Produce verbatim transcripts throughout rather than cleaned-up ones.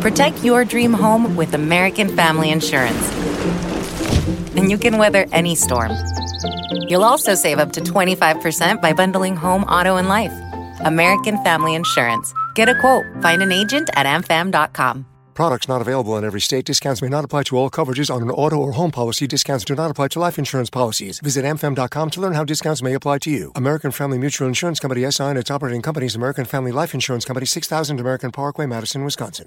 Protect your dream home with American Family Insurance. And you can weather any storm. You'll also save up to twenty-five percent by bundling home, auto, and life. American Family Insurance. Get a quote. Find an agent at a m fam dot com. Products not available in every state. Discounts may not apply to all coverages on an auto or home policy. Discounts do not apply to life insurance policies. Visit a m fam dot com to learn how discounts may apply to you. American Family Mutual Insurance Company, S I and its operating companies, American Family Life Insurance Company, six thousand American Parkway, Madison, Wisconsin.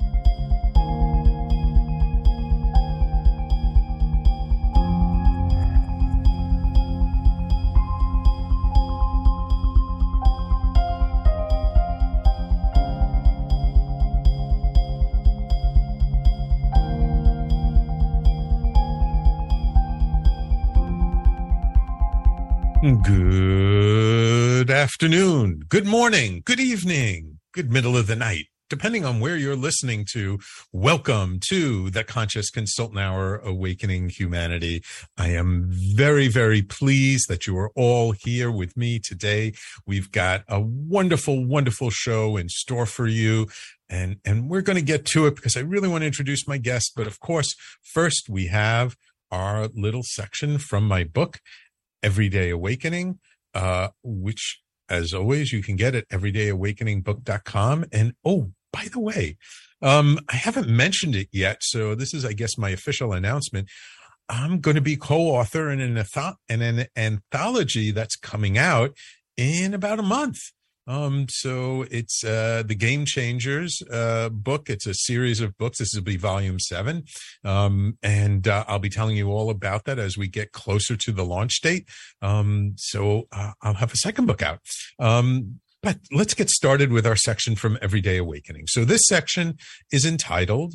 Good afternoon, good morning, good evening, good middle of the night, depending on where you're listening to. Welcome to the Conscious Consultant Hour, Awakening Humanity. I am very, very pleased that you are all here with me today. We've got a wonderful, wonderful show in store for you. And, and we're going to get to it because I really want to introduce my guest. But of course, first we have our little section from my book, Everyday Awakening, uh, which, as always, you can get at everyday awakening book dot com. And, oh, by the way, um, I haven't mentioned it yet, so this is, I guess, my official announcement. I'm going to be co-author in an, in an anthology that's coming out in about a month. Um, so it's, uh, the Game Changers, uh, book. It's a series of books. This will be volume seven. Um, and, uh, I'll be telling you all about that as we get closer to the launch date. Um, so, uh, I'll have a second book out. Um, but let's get started with our section from Everyday Awakening. So this section is entitled,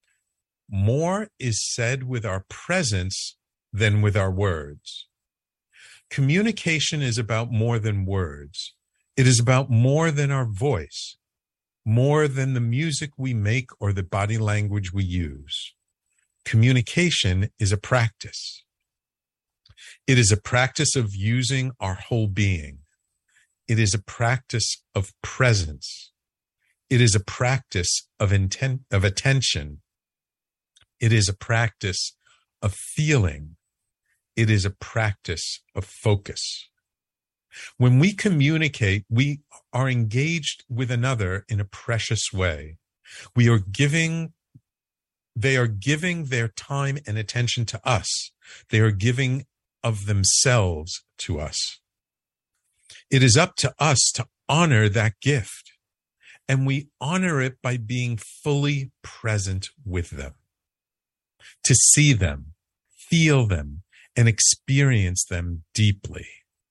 More is Said with Our Presence Than with Our Words. Communication is about more than words. It is about more than our voice, more than the music we make or the body language we use. Communication is a practice. It is a practice of using our whole being. It is a practice of presence. It is a practice of intent, of attention. It is a practice of feeling. It is a practice of focus. When we communicate, we are engaged with another in a precious way. We are giving, they are giving their time and attention to us. They are giving of themselves to us. It is up to us to honor that gift, and we honor it by being fully present with them, to see them, feel them, and experience them deeply.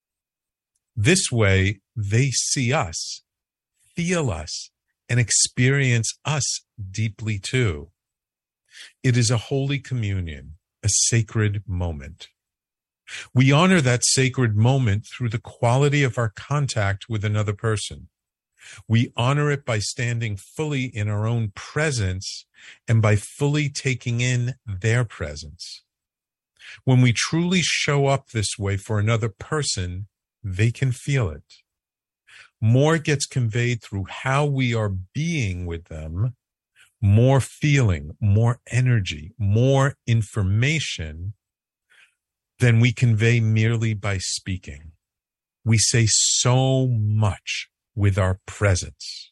This way, they see us, feel us, and experience us deeply too. It is a holy communion, a sacred moment. We honor that sacred moment through the quality of our contact with another person. We honor it by standing fully in our own presence and by fully taking in their presence. When we truly show up this way for another person, they can feel it. More gets conveyed through how we are being with them, more feeling, more energy, more information than we convey merely by speaking. We say so much with our presence.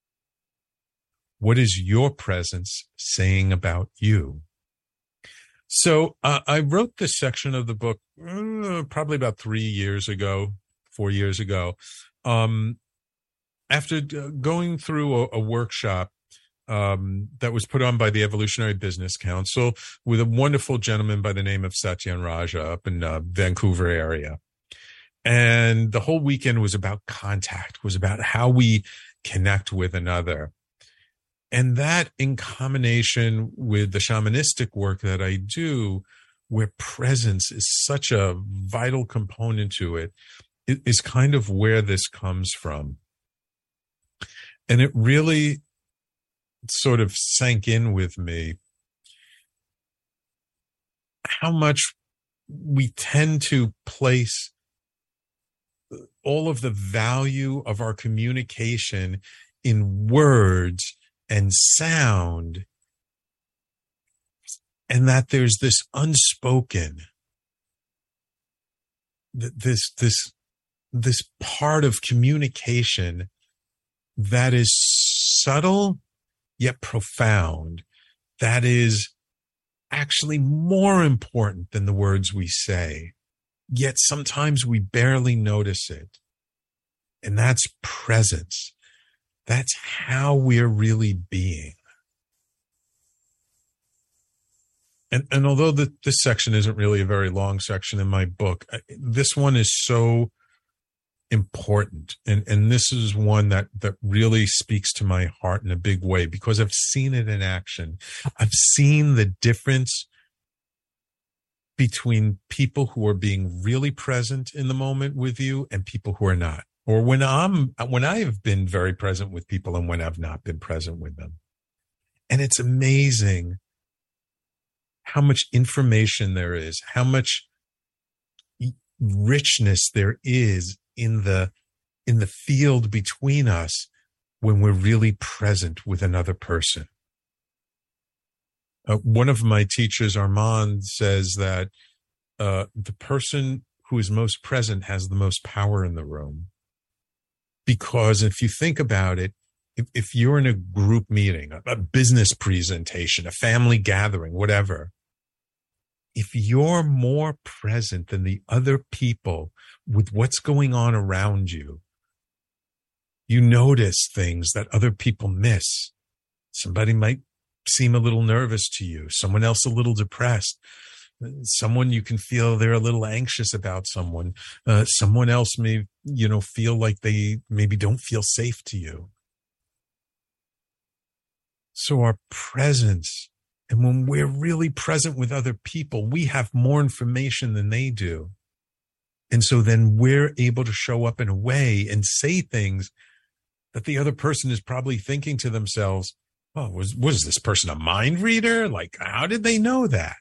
What is your presence saying about you? So uh, I wrote this section of the book uh, probably about three years ago, four years ago, um, after going through a, a workshop um, that was put on by the Evolutionary Business Council with a wonderful gentleman by the name of Satyen Raja up in uh, Vancouver area. And the whole weekend was about contact, was about how we connect with another. And that, in combination with the shamanistic work that I do, where presence is such a vital component to it, it is kind of where this comes from. And it really sort of sank in with me how much we tend to place all of the value of our communication in words and sound, and that there's this unspoken, this, this, this part of communication that is subtle yet profound, that is actually more important than the words we say, yet sometimes we barely notice it. And that's presence. That's how we're really being. And, and although the, this section isn't really a very long section in my book, this one is so important. And, and this is one that, that really speaks to my heart in a big way, because I've seen it in action. I've seen the difference between people who are being really present in the moment with you and people who are not. Or when I'm, when I have been very present with people and when I've not been present with them. And it's amazing how much information there is, how much richness there is in the, in the field between us when we're really present with another person. Uh, one of my teachers, Armand, says that uh, the person who is most present has the most power in the room. Because if you think about it, if, if you're in a group meeting, a, a business presentation, a family gathering, whatever, if you're more present than the other people with what's going on around you, you notice things that other people miss. Somebody might seem a little nervous to you, someone else a little depressed, someone you can feel they're a little anxious about someone, uh, someone else may, you know, feel like they maybe don't feel safe to you. So our presence, and when we're really present with other people, we have more information than they do. And so then we're able to show up in a way and say things that the other person is probably thinking to themselves, oh, was, was this person a mind reader? Like, how did they know that?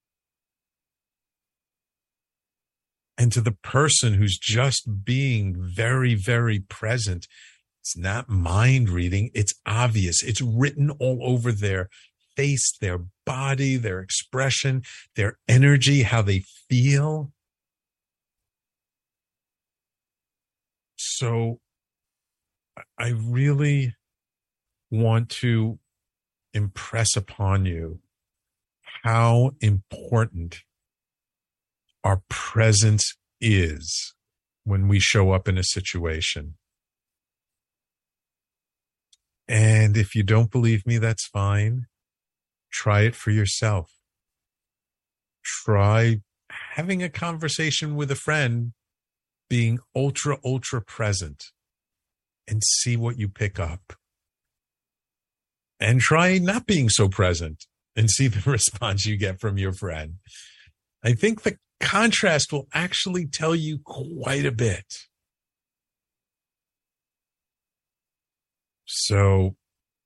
And to the person who's just being very, very present, it's not mind reading. It's obvious. It's written all over their face, their body, their expression, their energy, how they feel. So I really want to impress upon you how important our presence is when we show up in a situation. And if you don't believe me, that's fine. Try it for yourself. Try having a conversation with a friend, being ultra, ultra present, and see what you pick up. And try not being so present and see the response you get from your friend. I think the contrast will actually tell you quite a bit. So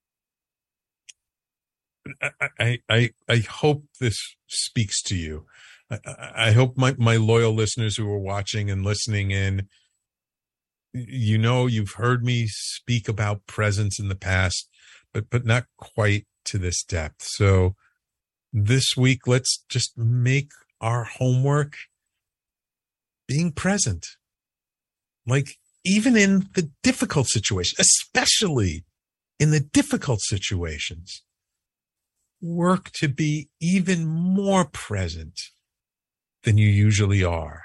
I, I, I hope this speaks to you. I, I hope my, my loyal listeners who are watching and listening in, you know, you've heard me speak about presence in the past, but, but not quite to this depth. So this week, let's just make our homework being present. Like, even in the difficult situations, especially in the difficult situations, work to be even more present than you usually are.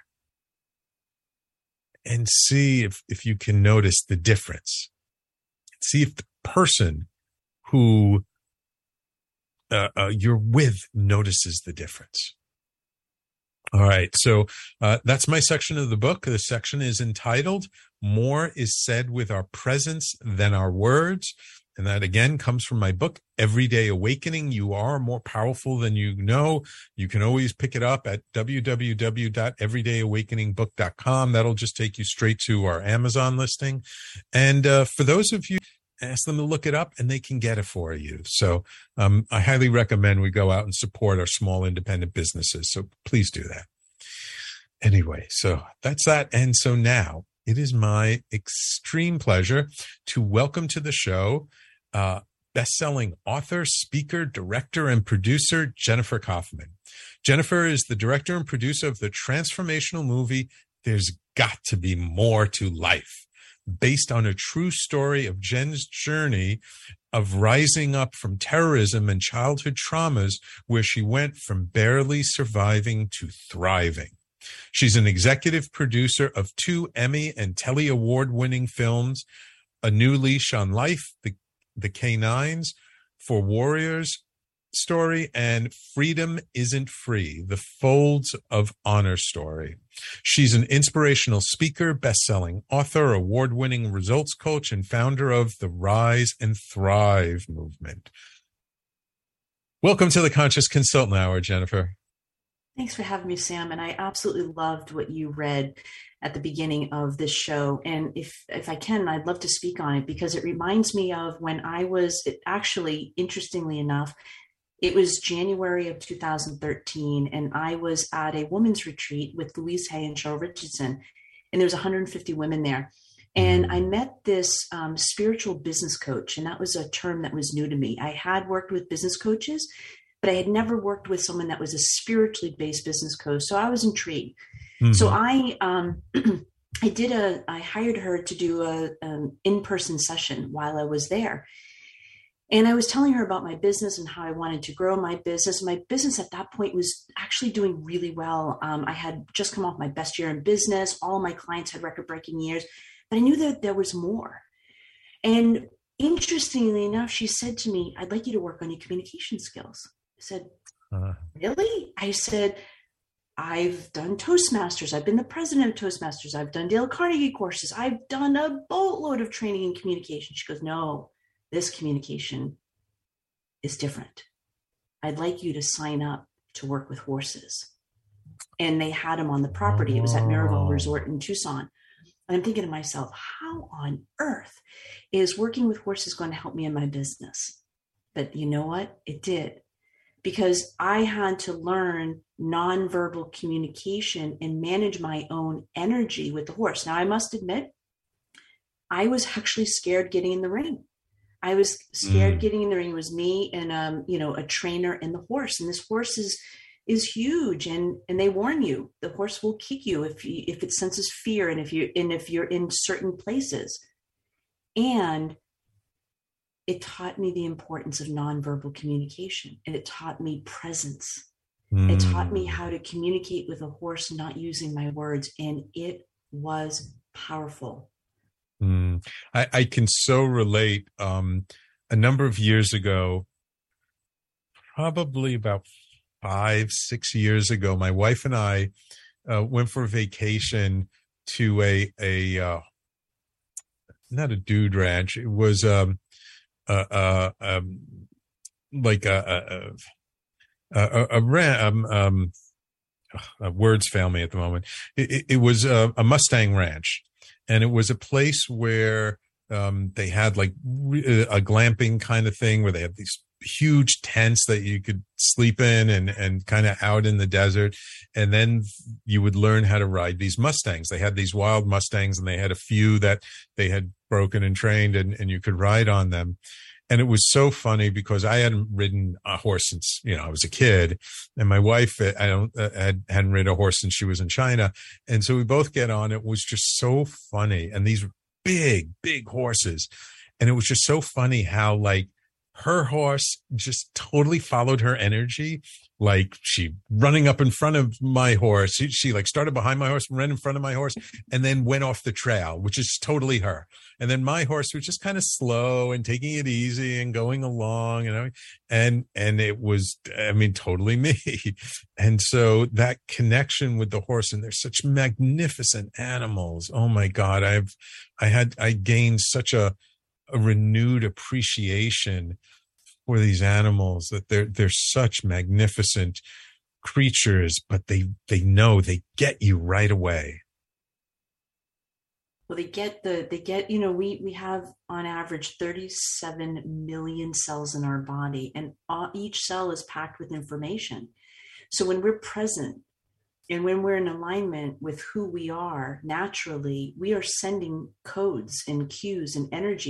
And see if, if you can notice the difference. See if the person who uh, uh, you're with notices the difference. All right. So uh, that's my section of the book. The section is entitled More is Said with Our Presence Than Our Words. And that, again, comes from my book, Everyday Awakening. You are more powerful than you know. You can always pick it up at w w w dot everyday awakening book dot com. That'll just take you straight to our Amazon listing. And uh, for those of you, ask them to look it up and they can get it for you. So um, I highly recommend we go out and support our small independent businesses. So please do that. Anyway, so that's that. And so now it is my extreme pleasure to welcome to the show uh, best-selling author, speaker, director, and producer, Jennifer Kaufman. Jennifer is the director and producer of the transformational movie, There's Got to Be More to Life, based on a true story of Jen's journey of rising up from terrorism and childhood traumas, where she went from barely surviving to thriving. She's an executive producer of two Emmy and Telly Award-winning films, A New Leash on Life, The, the K nines for Warriors story, and Freedom Isn't Free, The Folds of Honor story. She's an inspirational speaker, best-selling author, award-winning results coach, and founder of the Rise and Thrive movement. Welcome to the Conscious Consultant Hour, Jennifer. Thanks for having me, Sam. And I absolutely loved what you read at the beginning of this show. And if if I can, I'd love to speak on it, because it reminds me of when I was, it actually, interestingly enough, it was January of two thousand thirteen, and I was at a women's retreat with Louise Hay and Cheryl Richardson, and there was one hundred fifty women there. And I met this um, spiritual business coach, and that was a term that was new to me. I had worked with business coaches, but I had never worked with someone that was a spiritually based business coach. So I was intrigued. Mm-hmm. So I um, I did a, I hired her to do a, an in-person session while I was there. And I was telling her about my business and how I wanted to grow my business. My business at that point was actually doing really well. Um, I had just come off my best year in business. All of my clients had record-breaking years, but I knew that there was more. And interestingly enough, she said to me, I'd like you to work on your communication skills. I said, uh, really? I said, I've done Toastmasters. I've been the president of Toastmasters. I've done Dale Carnegie courses. I've done a boatload of training in communication. She goes, no. This communication is different. I'd like you to sign up to work with horses. And they had them on the property. It was at Miraval Resort in Tucson. And I'm thinking to myself, how on earth is working with horses going to help me in my business? But you know what? It did. Because I had to learn nonverbal communication and manage my own energy with the horse. Now, I must admit, I was actually scared getting in the ring. I was scared mm. getting in the ring. It was me and, um, you know, a trainer and the horse. And this horse is, is huge. And, and they warn you, the horse will kick you if you, if it senses fear. And if you, and if you're in certain places. And it taught me the importance of nonverbal communication. And it taught me presence. Mm. It taught me how to communicate with a horse, not using my words. And it was powerful. Mm. I, I can so relate. Um, a number of years ago, probably about five, six years ago, my wife and I uh, went for a vacation to a, a uh, not a dude ranch. It was um, uh, uh, um, like a, a, a, a, a, ran, um, um, uh, words fail me at the moment. It, it, it was a, a Mustang ranch. And it was a place where um, they had like a glamping kind of thing where they had these huge tents that you could sleep in and, and kind of out in the desert. And then you would learn how to ride these Mustangs. They had these wild Mustangs, and they had a few that they had broken and trained, and, and you could ride on them. And it was so funny because I hadn't ridden a horse since, you know, I was a kid, and my wife, I don't, uh, had, hadn't ridden a horse since she was in China. And so we both get on. It was just so funny. And these big, big horses. And it was just so funny how like her horse just totally followed her energy. Like she running up in front of my horse. She, she like started behind my horse, ran in front of my horse, and then went off the trail, which is totally her. And then my horse was just kind of slow and taking it easy and going along, you know, and, and it was, I mean, totally me. And so that connection with the horse, and they're such magnificent animals. Oh my God. I've, I had, I gained such a, a renewed appreciation for these animals, that they're, they're such magnificent creatures, but they, they know, they get you right away. Well, they get the, they get, you know, we, we have on average thirty-seven million cells in our body, and all, each cell is packed with information. So when we're present and when we're in alignment with who we are naturally, we are sending codes and cues and energy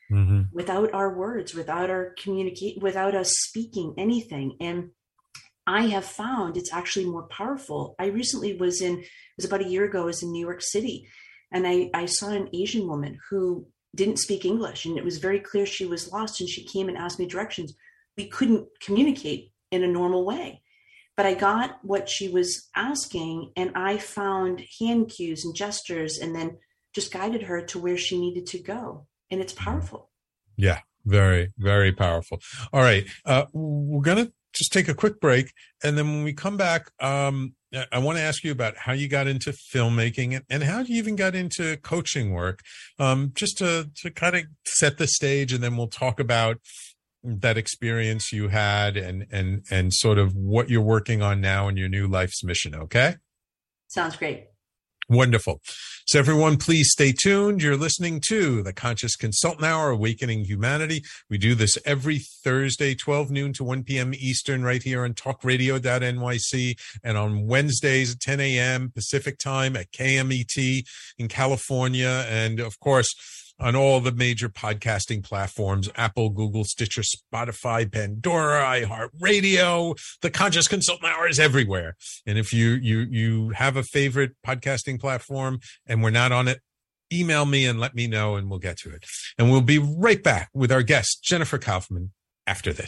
mm-hmm. without our words, without our communicate, without us speaking anything. And I have found it's actually more powerful. I recently was in, it was about a year ago, I was in New York City, and I, I saw an Asian woman who didn't speak English, and it was very clear she was lost, and she came and asked me directions. We couldn't communicate in a normal way, but I got what she was asking, and I found hand cues and gestures, and then just guided her to where she needed to go. And it's powerful. Yeah, very, very powerful. All right. Uh, we're going to just take a quick break. And then when we come back, um, I want to ask you about how you got into filmmaking and, and how you even got into coaching work, um, just to, to kind of set the stage. And then we'll talk about that experience you had and, and, and sort of what you're working on now in your new life's mission. Okay. Sounds great. Wonderful. So everyone, please stay tuned. You're listening to the Conscious Consultant Hour, Awakening Humanity. We do this every Thursday, twelve noon to one p.m. Eastern, right here on talk radio dot N Y C, and on Wednesdays at ten a.m. Pacific time at K M E T in California. And of course, on all the major podcasting platforms, Apple, Google, Stitcher, Spotify, Pandora, iHeartRadio. The Conscious Consultant Hour is everywhere. And if you you you have a favorite podcasting platform and we're not on it, email me and let me know and we'll get to it. And we'll be right back with our guest, Jennifer Kaufman, after this.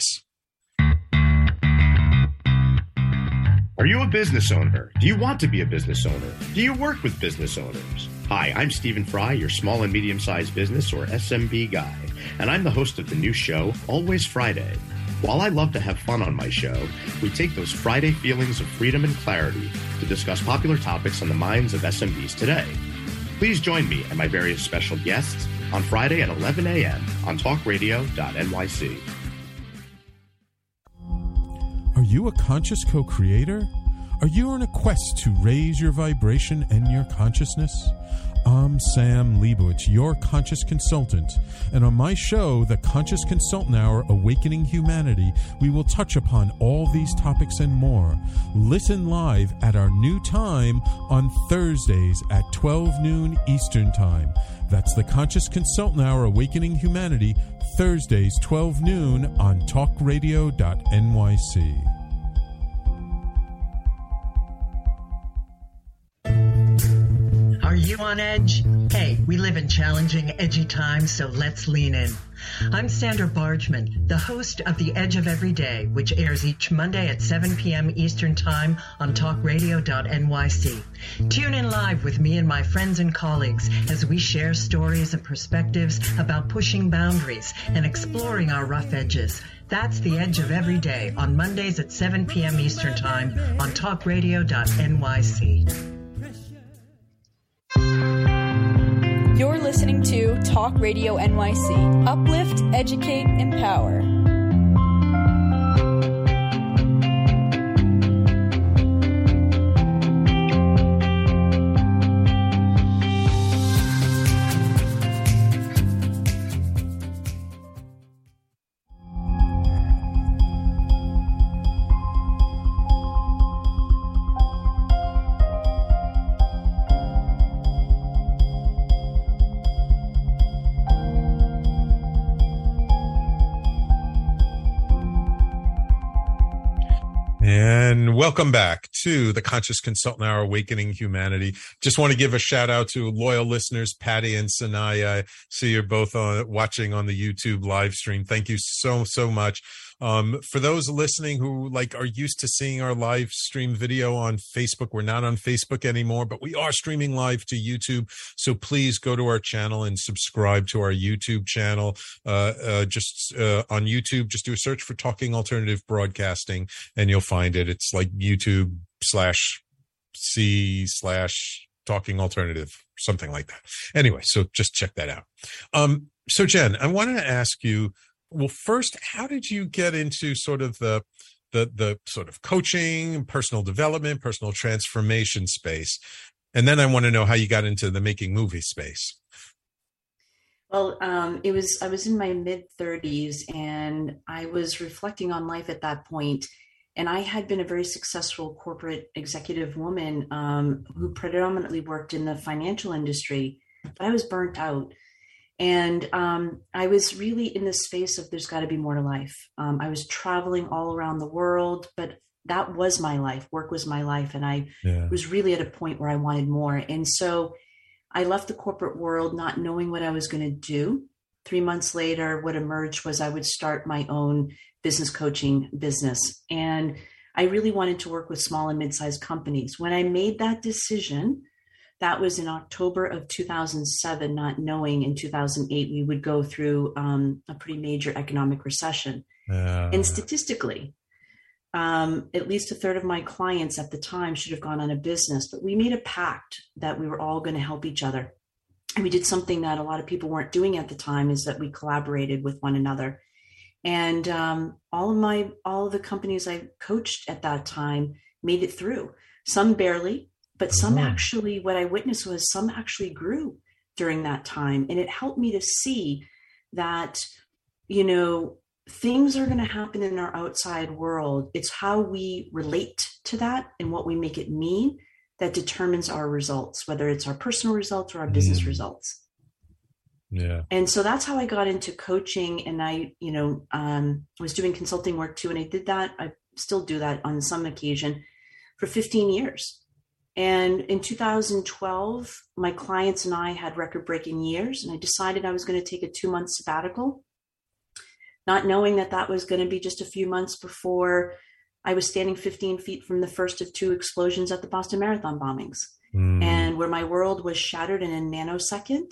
Are you a business owner? Do you want to be a business owner? Do you work with business owners? Hi, I'm Stephen Fry, your small and medium-sized business, or S M B guy, and I'm the host of the new show, Always Friday. While I love to have fun on my show, we take those Friday feelings of freedom and clarity to discuss popular topics on the minds of S M Bs today. Please join me and my various special guests on Friday at eleven a.m. on talk radio dot N Y C. Are you a conscious co-creator? Are you on a quest to raise your vibration and your consciousness? I'm Sam Leibowitz, your conscious consultant, and on my show, The Conscious Consultant Hour, Awakening Humanity, we will touch upon all these topics and more. Listen live at our new time on Thursdays at twelve noon Eastern Time. That's The Conscious Consultant Hour, Awakening Humanity, Thursdays, twelve noon on talk radio dot N Y C. Are you on edge? Hey, we live in challenging, edgy times, so let's lean in. I'm Sandra Bargman, the host of The Edge of Every Day, which airs each Monday at seven p.m. Eastern Time on talk radio dot N Y C. Tune in live with me and my friends and colleagues as we share stories and perspectives about pushing boundaries and exploring our rough edges. That's The Edge of Every Day on Mondays at seven p.m. Eastern Time on talk radio dot N Y C. You're listening to Talk Radio N Y C. Uplift, educate, empower. And welcome back to the Conscious Consultant Hour, Awakening Humanity. Just want to give a shout out to loyal listeners, Patty and Sanaya. I see you're both on, watching on the YouTube live stream. Thank you so, so much. Um, for those listening who like are used to seeing our live stream video on Facebook, we're not on Facebook anymore, but we are streaming live to YouTube. So please go to our channel and subscribe to our YouTube channel. Uh, uh, just uh, on YouTube, just do a search for Talking Alternative Broadcasting and you'll find it. It's like YouTube slash C slash Talking Alternative, something like that. Anyway, so just check that out. Um, so Jen, I wanted to ask you, well, first, how did you get into sort of the, the, the sort of coaching, personal development, personal transformation space? And then I want to know how you got into the making movie space. Well, um, it was, I was in my mid thirties and I was reflecting on life at that point. And I had been a very successful corporate executive woman um, who predominantly worked in the financial industry, but I was burnt out. And um, I was really in this space of there's got to be more to life. Um, I was traveling all around the world, but that was my life. Work was my life. And I yeah. was really at a point where I wanted more. And so I left the corporate world not knowing what I was going to do. Three months later, what emerged was I would start my own business coaching business. And I really wanted to work with small and mid-sized companies. When I made that decision, that was in October of two thousand seven, not knowing in two thousand eight we would go through um, a pretty major economic recession. Uh. And statistically, um, at least a third of my clients at the time should have gone on a business, but we made a pact that we were all going to help each other. And we did something that a lot of people weren't doing at the time, is that we collaborated with one another. And um, all of my, all of the companies I coached at that time made it through. Some barely, but some actually, what I witnessed was some actually grew during that time. And it helped me to see that, you know, things are going to happen in our outside world. It's how we relate to that and what we make it mean that determines our results, whether it's our personal results or our business mm. results. Yeah. And so that's how I got into coaching. And I, you know, um, was doing consulting work too. And I did that. I still do that on some occasion for fifteen years. And in two thousand twelve, my clients and I had record-breaking years, and I decided I was going to take a two-month sabbatical, not knowing that that was going to be just a few months before I was standing fifteen feet from the first of two explosions at the Boston Marathon bombings, mm. and where my world was shattered in a nanosecond.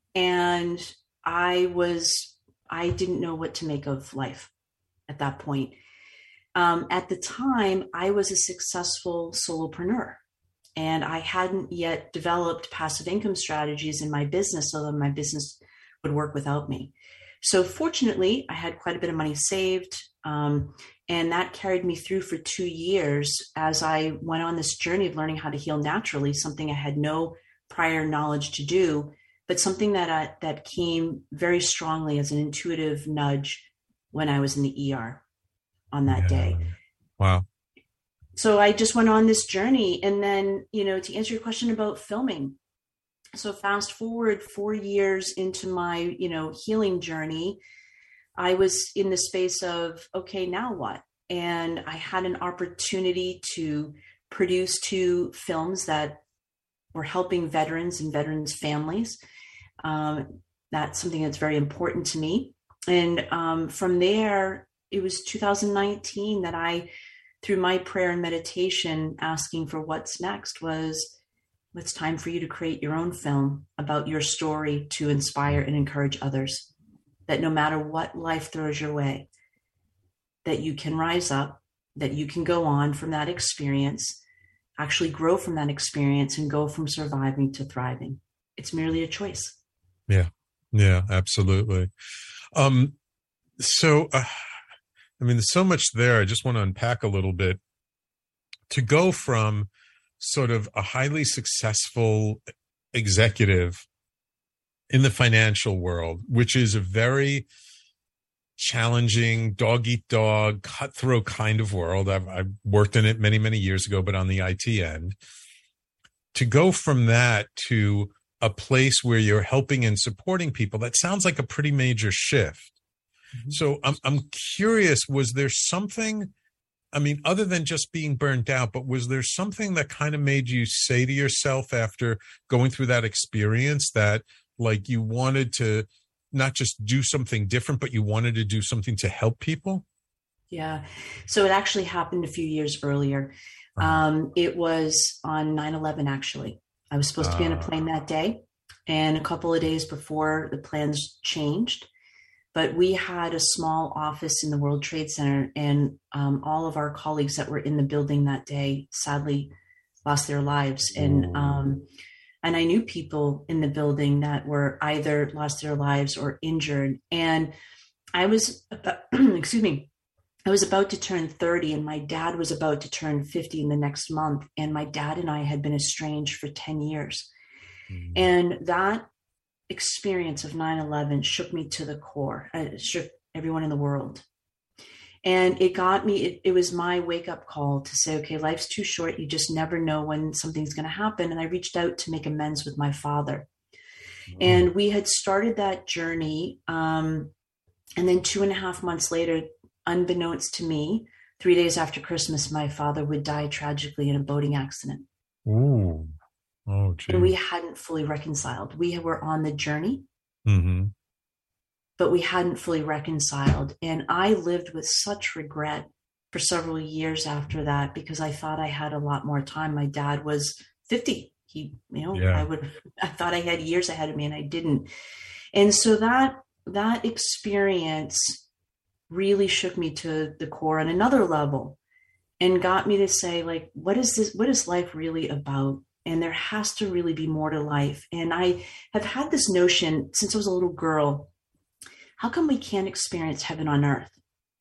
And I was, I didn't know what to make of life at that point. Um, at the time, I was a successful solopreneur. And I hadn't yet developed passive income strategies in my business so that my business would work without me. So fortunately, I had quite a bit of money saved. Um, and that carried me through for two years as I went on this journey of learning how to heal naturally, something I had no prior knowledge to do, but something that I, that came very strongly as an intuitive nudge when I was in the E R on that yeah. day. Wow. So I just went on this journey. And then, you know, to answer your question about filming. So fast forward four years into my, you know, healing journey, I was in the space of, okay, now what? And I had an opportunity to produce two films that were helping veterans and veterans' families. Um, that's something that's very important to me. And um, from there, it was two thousand nineteen that I, through my prayer and meditation, asking for what's next, was it's time for you to create your own film about your story to inspire and encourage others, that no matter what life throws your way, that you can rise up, that you can go on from that experience, actually grow from that experience and go from surviving to thriving. It's merely a choice. Yeah. Yeah, absolutely. Um, so, uh, I mean, there's so much there. I just want to unpack a little bit. To go from sort of a highly successful executive in the financial world, which is a very challenging, dog eat dog, cutthroat kind of world. I've, I've worked in it many, many years ago, but on the I T end. To go from that to a place where you're helping and supporting people, that sounds like a pretty major shift. Mm-hmm. So I'm I'm curious, was there something, I mean, other than just being burnt out, but was there something that kind of made you say to yourself after going through that experience that like you wanted to not just do something different, but you wanted to do something to help people? Yeah. So it actually happened a few years earlier. Uh-huh. Um, it was on nine eleven, actually. I was supposed uh, to be on a plane that day, and a couple of days before the plans changed. But we had a small office in the World Trade Center, and um, all of our colleagues that were in the building that day sadly lost their lives. And um, and I knew people in the building that were either lost their lives or injured. And I was, about, excuse me, I was about to turn thirty, and my dad was about to turn fifty in the next month. And my dad and I had been estranged for ten years. Mm. And that experience of nine eleven shook me to the core. It shook everyone in the world. And it got me, it, it was my wake up call to say, okay, life's too short. You just never know when something's going to happen. And I reached out to make amends with my father. And we had started that journey. Um, and then two and a half months later, unbeknownst to me, three days after Christmas, my father would die tragically in a boating accident. Ooh. Oh, geez. And we hadn't fully reconciled. We were on the journey, mm-hmm. but we hadn't fully reconciled. And I lived with such regret for several years after that, because I thought I had a lot more time. My dad was fifty. He, you know, yeah. I would, I thought I had years ahead of me, and I didn't. And so that, that experience really shook me to the core on another level, and got me to say, like, what is this? What is life really about? And there has to really be more to life. And I have had this notion since I was a little girl: how come we can't experience heaven on earth?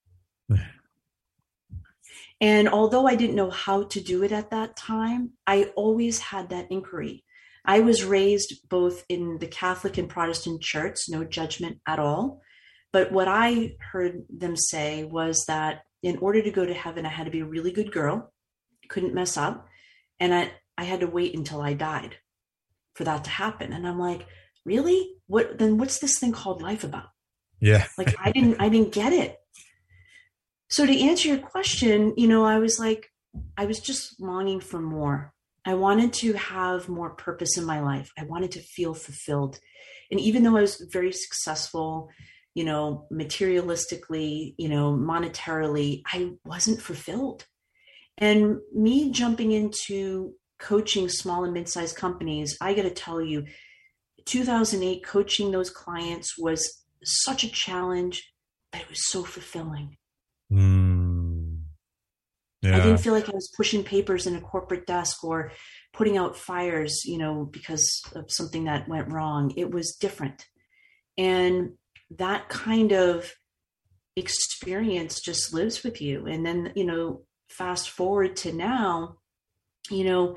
And although I didn't know how to do it at that time, I always had that inquiry. I was raised both in the Catholic and Protestant church, no judgment at all. But what I heard them say was that in order to go to heaven, I had to be a really good girl, couldn't mess up. And I, I had to wait until I died for that to happen. And I'm like, really? What, then what's this thing called life about? Yeah. Like, I didn't, I didn't get it. So to answer your question, you know, I was like, I was just longing for more. I wanted to have more purpose in my life. I wanted to feel fulfilled. And even though I was very successful, you know, materialistically, you know, monetarily, I wasn't fulfilled. And me jumping into coaching small and mid-sized companies, I got to tell you, two thousand eight, coaching those clients was such a challenge, but it was so fulfilling. Mm. Yeah. I didn't feel like I was pushing papers in a corporate desk or putting out fires, you know, because of something that went wrong. It was different. And that kind of experience just lives with you. And then, you know, fast forward to now, you know,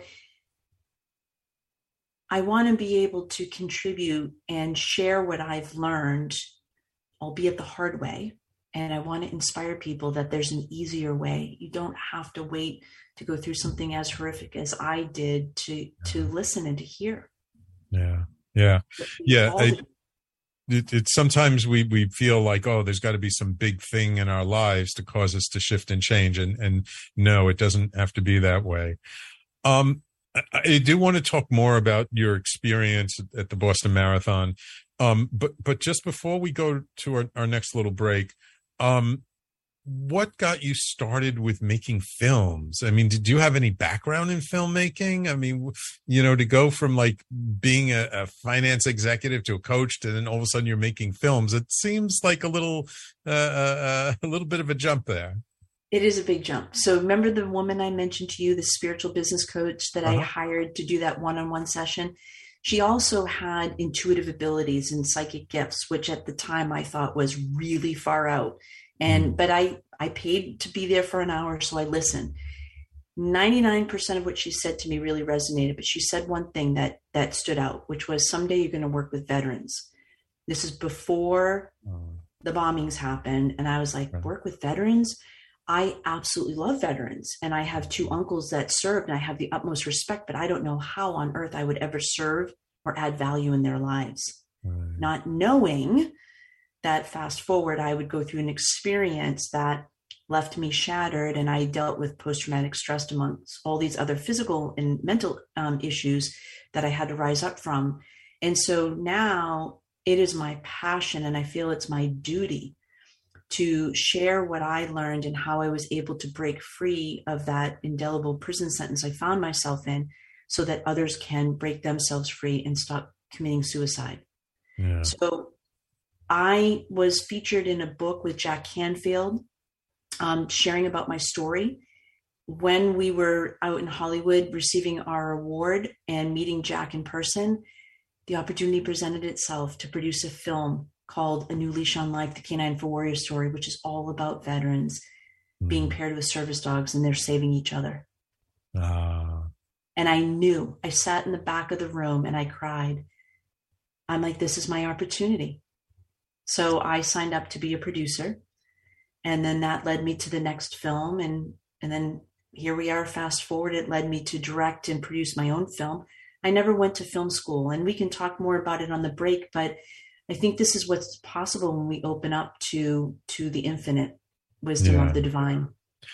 I want to be able to contribute and share what I've learned, albeit the hard way. And I want to inspire people that there's an easier way. You don't have to wait to go through something as horrific as I did to, to listen and to hear. Yeah. Yeah. Yeah. I, it, it, sometimes we, we feel like, oh, there's got to be some big thing in our lives to cause us to shift and change. And, and no, it doesn't have to be that way. Um, I, I do want to talk more about your experience at the Boston Marathon. Um, but, but just before we go to our, our next little break, Um, what got you started with making films? I mean, did you have any background in filmmaking? I mean, you know, to go from like being a, a finance executive to a coach to then all of a sudden you're making films, it seems like a little, uh, uh, a little bit of a jump there. It is a big jump. So remember the woman I mentioned to you, the spiritual business coach that uh-huh. I hired to do that one-on-one session? She also had intuitive abilities and psychic gifts, which at the time I thought was really far out. And, but I, I paid to be there for an hour. So I listened. ninety-nine percent of what she said to me really resonated, but she said one thing that, that stood out, which was, someday you're going to work with veterans. This is before the bombings happened. And I was like, work with veterans? I absolutely love veterans. And I have two uncles that served, and I have the utmost respect, but I don't know how on earth I would ever serve or add value in their lives. Right. Not knowing that fast forward, I would go through an experience that left me shattered, and I dealt with post-traumatic stress amongst all these other physical and mental um, issues that I had to rise up from. And so now it is my passion, and I feel it's my duty to share what I learned and how I was able to break free of that indelible prison sentence I found myself in, so that others can break themselves free and stop committing suicide. Yeah. So I was featured in a book with Jack Canfield, um, sharing about my story. When we were out in Hollywood receiving our award and meeting Jack in person, the opportunity presented itself to produce a film called A New Leash on Life, the Canine for Warrior story, which is all about veterans mm. being paired with service dogs, and they're saving each other. Uh. And I knew, I sat in the back of the room and I cried. I'm like, this is my opportunity. So I signed up to be a producer, and then that led me to the next film. And, and then here we are, fast forward, it led me to direct and produce my own film, I never went to film school, and we can talk more about it on the break, but I think this is what's possible when we open up to, to the infinite wisdom yeah. of the divine.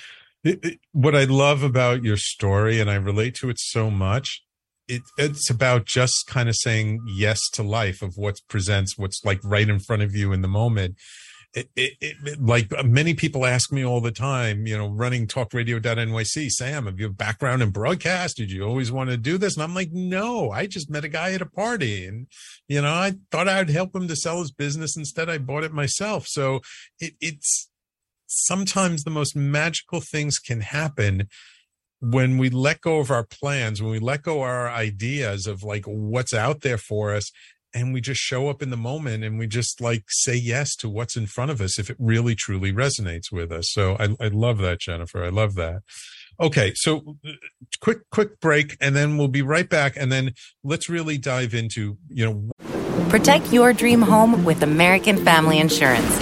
It, it, what I love about your story, and I relate to it so much, it, it's about just kind of saying yes to life, of what presents, what's like right in front of you in the moment. It, it, it, like many people ask me all the time, you know, running talk radio dot N Y C, Sam, have you have background in broadcast? Did you always want to do this? And I'm like, no, I just met a guy at a party, and, you know, I thought I'd help him to sell his business. Instead, I bought it myself. So it, it's sometimes the most magical things can happen when we let go of our plans, when we let go of our ideas of like what's out there for us, and we just show up in the moment, and we just like say yes to what's in front of us if it really truly resonates with us. So I, I love that, Jennifer. I love that. Okay, so quick, quick break, and then we'll be right back. And then let's really dive into, you know. Protect your dream home with American Family Insurance.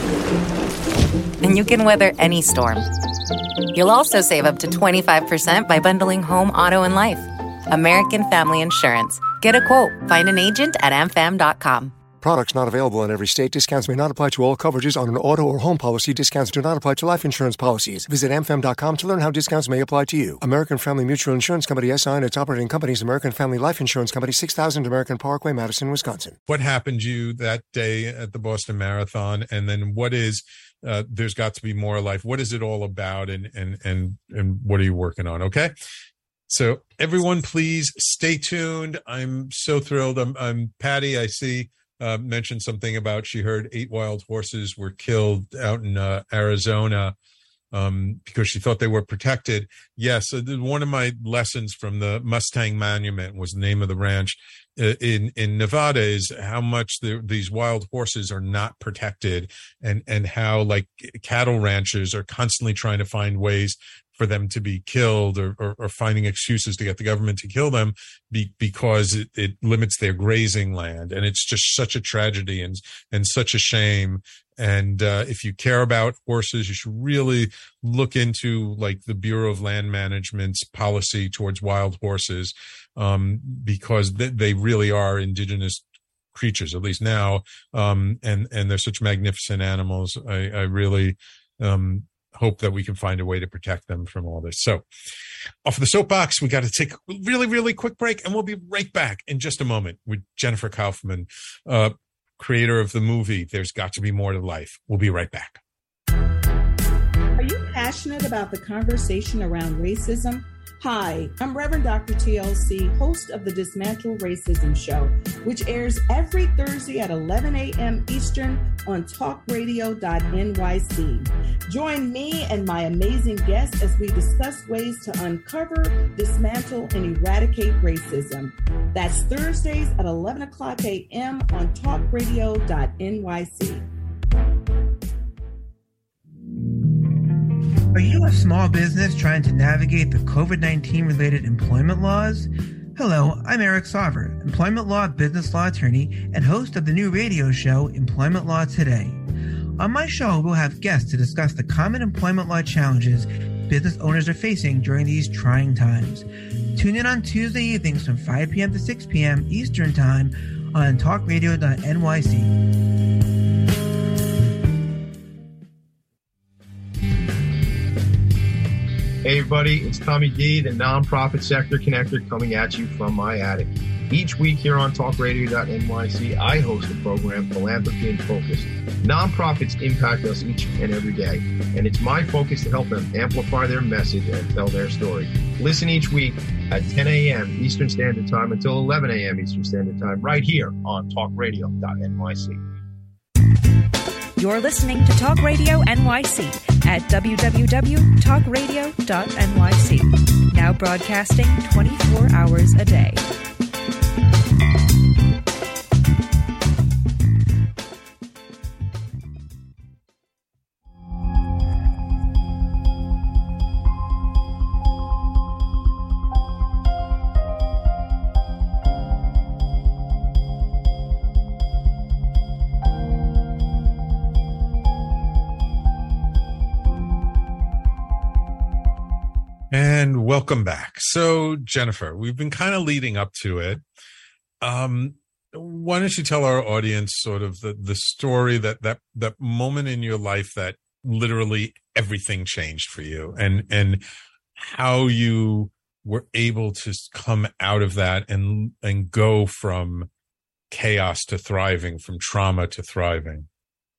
And you can weather any storm. You'll also save up to twenty-five percent by bundling home, auto, and life. American Family Insurance. Get a quote. Find an agent at am fam dot com. Products not available in every state. Discounts may not apply to all coverages on an auto or home policy. Discounts do not apply to life insurance policies. Visit am fam dot com to learn how discounts may apply to you. American Family Mutual Insurance Company, S I and its operating companies, American Family Life Insurance Company, six thousand American Parkway, Madison, Wisconsin. What happened to you that day at the Boston Marathon? And then what is, uh, There's Got to Be More Life? What is it all about? And, and, and, and what are you working on? Okay. So everyone, please stay tuned. I'm so thrilled. I'm, I'm Patty. I see uh, mentioned something about she heard eight wild horses were killed out in uh, Arizona um, because she thought they were protected. Yes, uh, one of my lessons from the Mustang Monument was the name of the ranch uh, in in Nevada is how much the, these wild horses are not protected, and and how like cattle ranchers are constantly trying to find ways for them to be killed, or, or, or finding excuses to get the government to kill them be, because it, it limits their grazing land. And it's just such a tragedy and, and such a shame. And uh, if you care about horses, you should really look into like the Bureau of Land Management's policy towards wild horses, um, because they, they really are indigenous creatures, at least now. Um, and, and they're such magnificent animals. I, I really, um, hope that we can find a way to protect them from all this. So off of the soapbox, we got to take a really, really quick break, and we'll be right back in just a moment with Jennifer Kaufman, uh, creator of the movie There's Got to Be More to Life. We'll be right back. Are you passionate about the conversation around racism? Hi, I'm Reverend Doctor T L C, host of the Dismantle Racism Show, which airs every Thursday at eleven a.m. Eastern on talk radio dot N Y C. Join me and my amazing guests as we discuss ways to uncover, dismantle, and eradicate racism. That's Thursdays at eleven o'clock a.m. on talk radio dot N Y C. Are you a small business trying to navigate the covid nineteen related employment laws? Hello, I'm Eric Sauver, employment law business law attorney and host of the new radio show Employment Law Today. On my show, we'll have guests to discuss the common employment law challenges business owners are facing during these trying times. Tune in on Tuesday evenings from five p.m. to six p.m. Eastern Time on talk radio dot N Y C. Hey everybody, it's Tommy D, the Nonprofit Sector Connector, coming at you from my attic. Each week here on talk radio dot N Y C, I host the program Philanthropy in Focus. Nonprofits impact us each and every day, and it's my focus to help them amplify their message and tell their story. Listen each week at ten a.m. Eastern Standard Time until eleven a.m. Eastern Standard Time, right here on talk radio dot N Y C. You're listening to Talk Radio N Y C at w w w dot talk radio dot N Y C. Now broadcasting twenty-four hours a day. And welcome back. So, Jennifer, we've been kind of leading up to it. Um, why don't you tell our audience sort of the, the story, that, that, that moment in your life that literally everything changed for you, and, and how you were able to come out of that and, and go from chaos to thriving, from trauma to thriving?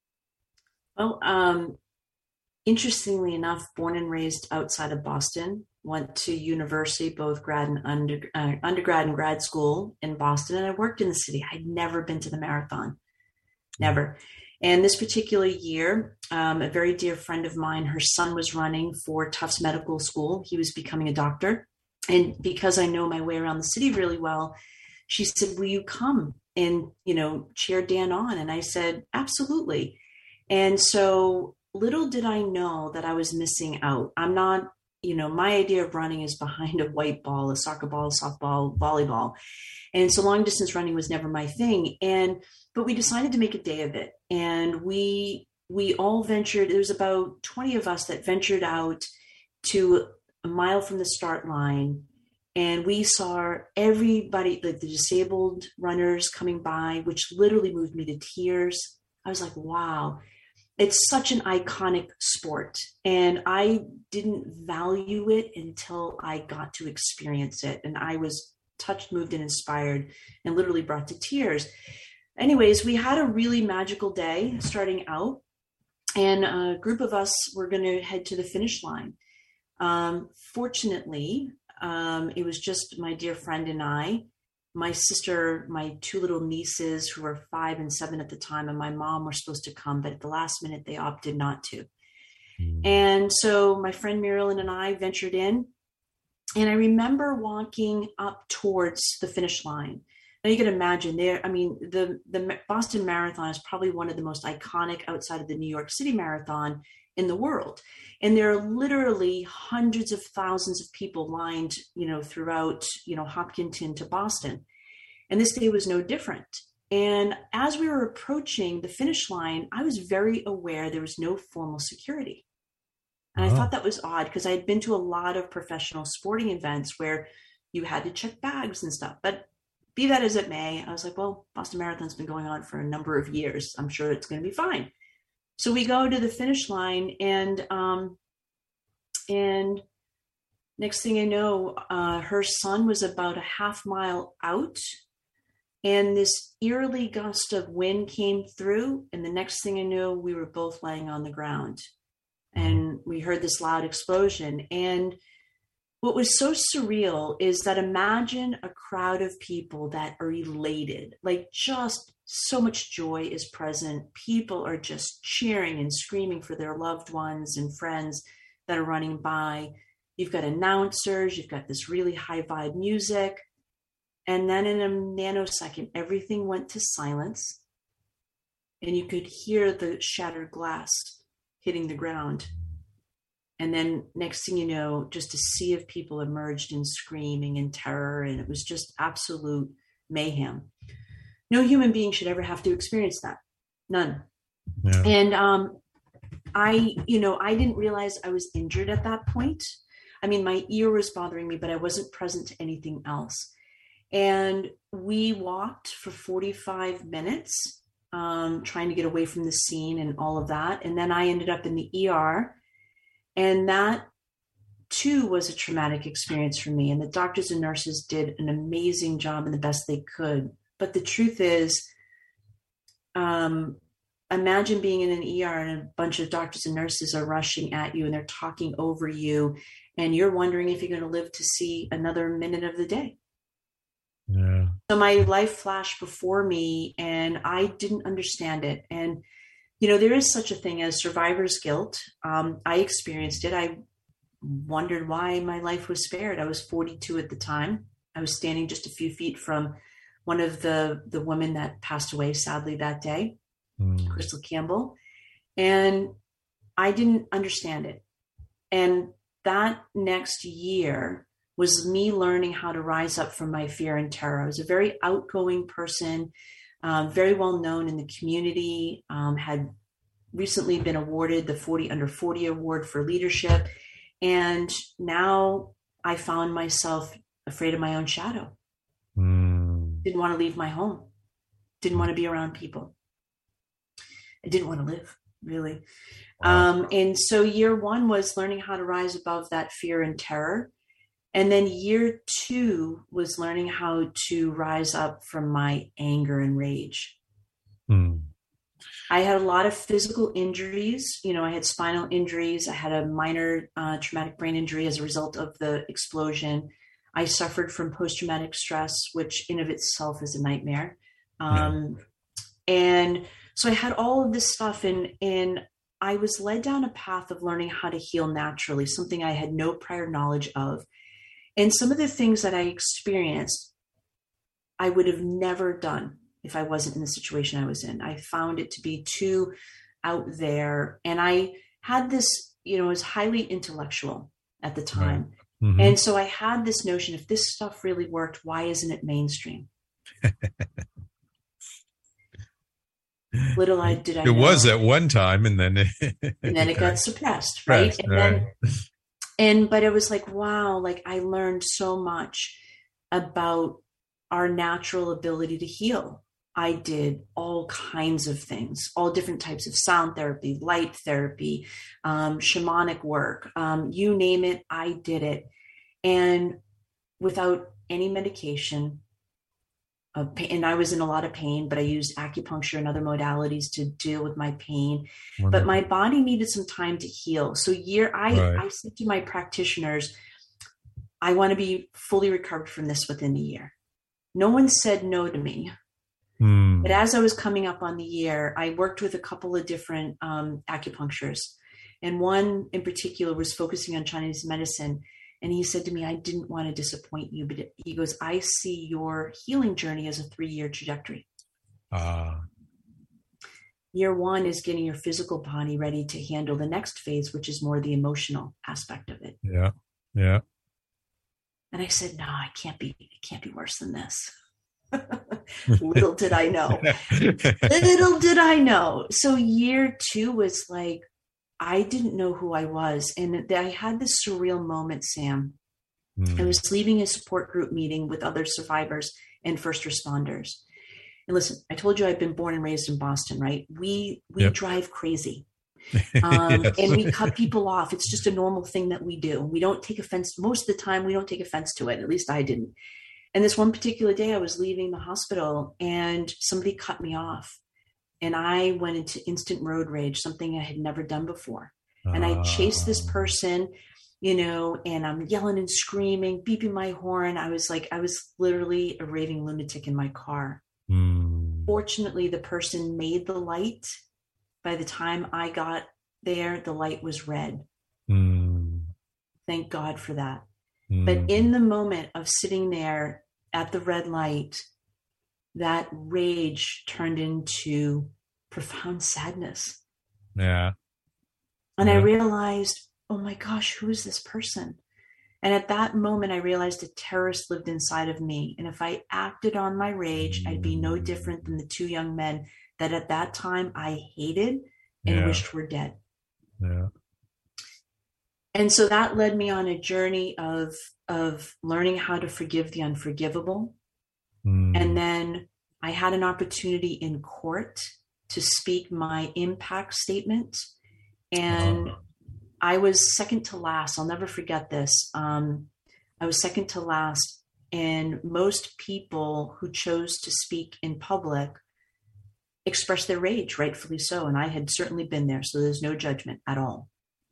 Well, um, interestingly enough, born and raised outside of Boston, went to university, both grad and under, uh, undergrad and grad school in Boston. And I worked in the city. I'd never been to the marathon, never. And this particular year, um, a very dear friend of mine, her son was running for Tufts Medical School. He was becoming a doctor. And because I know my way around the city really well, she said, will you come and, you know, cheer Dan on? And I said, absolutely. And so little did I know that I was missing out. I'm not, you know, my idea of running is behind a white ball, a soccer ball, softball, volleyball. And so long distance running was never my thing. And, but we decided to make a day of it. And we, we all ventured, there was about twenty of us that ventured out to a mile from the start line. And we saw everybody, like the disabled runners coming by, which literally moved me to tears. I was like, wow, it's such an iconic sport. And I didn't value it until I got to experience it. And I was touched, moved, and inspired, and literally brought to tears. Anyways, we had a really magical day starting out, and a group of us were going to head to the finish line. Um, fortunately, um, it was just my dear friend and I, my sister, my two little nieces who were five and seven at the time, and my mom were supposed to come, but at the last minute they opted not to. Mm. And so my friend Marilyn and I ventured in, and I remember walking up towards the finish line. Now you can imagine there, I mean, the, the Boston Marathon is probably one of the most iconic outside of the New York City Marathon in the world. And there are literally hundreds of thousands of people lined, you know, throughout, you know, Hopkinton to Boston. And this day was no different. And as we were approaching the finish line, I was very aware there was no formal security. And oh. I thought that was odd, because I had been to a lot of professional sporting events where you had to check bags and stuff. But be that as it may, I was like, well, Boston Marathon's been going on for a number of years. I'm sure it's going to be fine. So we go to the finish line, and um, and next thing I know, uh, her son was about a half mile out, and this eerily gust of wind came through. And the next thing I knew, we were both laying on the ground, and we heard this loud explosion. And what was so surreal is that imagine a crowd of people that are elated, like just so much joy is present. People are just cheering and screaming for their loved ones and friends that are running by. You've got announcers, you've got this really high vibe music. And then in a nanosecond, everything went to silence, and you could hear the shattered glass hitting the ground. And then next thing you know, just a sea of people emerged and screaming in terror. And it was just absolute mayhem. No human being should ever have to experience that. None. Yeah. And um, I, you know, I didn't realize I was injured at that point. I mean, my ear was bothering me, but I wasn't present to anything else. And we walked for forty-five minutes, um, trying to get away from the scene and all of that. And then I ended up in the E R. And that too was a traumatic experience for me. And the doctors and nurses did an amazing job and the best they could. But the truth is, um, imagine being in an E R and a bunch of doctors and nurses are rushing at you and they're talking over you, and you're wondering if you're going to live to see another minute of the day. Yeah. So my life flashed before me, and I didn't understand it. And you know, there is such a thing as survivor's guilt. Um, I experienced it. I wondered why my life was spared. I was forty-two at the time. I was standing just a few feet from one of the, the women that passed away, sadly, that day, mm. Crystal Campbell. And I didn't understand it. And that next year was me learning how to rise up from my fear and terror. I was a very outgoing person, um, very well known in the community, um, had recently been awarded the forty under forty award for leadership. And now I found myself afraid of my own shadow. Mm. Didn't want to leave my home. Didn't want to be around people. I didn't want to live, really. Wow. Um, and so year one was learning how to rise above that fear and terror. And then year two was learning how to rise up from my anger and rage. Mm. I had a lot of physical injuries. You know, I had spinal injuries. I had a minor uh, traumatic brain injury as a result of the explosion. I suffered from post-traumatic stress, which in of itself is a nightmare. Um, yeah. And so I had all of this stuff, and, and I was led down a path of learning how to heal naturally, something I had no prior knowledge of. And some of the things that I experienced, I would have never done if I wasn't in the situation I was in. I found it to be too out there. And I had this, you know, it was highly intellectual at the time. Right. Mm-hmm. And so I had this notion, if this stuff really worked, why isn't it mainstream? Little I did I know. It was at one time, and then it, and then it got suppressed, right? Suppressed, and right. then, and but it was like, wow, like I learned so much about our natural ability to heal. I did all kinds of things, all different types of sound therapy, light therapy, um, shamanic work, um, you name it, I did it. And without any medication, uh, and I was in a lot of pain, but I used acupuncture and other modalities to deal with my pain. Wonderful. But my body needed some time to heal. So year, I, right. I said to my practitioners, I want to be fully recovered from this within a year. No one said no to me. Mm. But as I was coming up on the year, I worked with a couple of different um, acupuncturists. And one in particular was focusing on Chinese medicine. And he said to me, I didn't want to disappoint you, but he goes, I see your healing journey as a three-year trajectory. Uh. Year one is getting your physical body ready to handle the next phase, which is more the emotional aspect of it. Yeah, yeah. And I said, no, I can't be, it can't be worse than this. Little did I know. Little did I know. So year two was like, I didn't know who I was. And I had this surreal moment, Sam. Mm. I was leaving a support group meeting with other survivors and first responders. And listen, I told you I've been born and raised in Boston, right? We we yep. drive crazy. Um, yes. And we cut people off. It's just a normal thing that we do. We don't take offense. Most of the time, we don't take offense to it. At least I didn't. And this one particular day, I was leaving the hospital and somebody cut me off. And I went into instant road rage, something I had never done before. And I chased this person, you know, and I'm yelling and screaming, beeping my horn. I was like, I was literally a raving lunatic in my car. Mm. Fortunately, the person made the light. By the time I got there, the light was red. Mm. Thank God for that. Mm. But in the moment of sitting there at the red light, that rage turned into profound sadness. Yeah. And yeah. I realized, oh my gosh, who is this person? And at that moment, I realized a terrorist lived inside of me. And if I acted on my rage, I'd be no different than the two young men that at that time I hated and yeah. wished were dead. Yeah. And so that led me on a journey of, of learning how to forgive the unforgivable. Mm. And then I had an opportunity in court to speak my impact statement. And oh. I was second to last. I'll never forget this. Um, I was second to last. And most people who chose to speak in public expressed their rage, rightfully so. And I had certainly been there. So there's no judgment at all.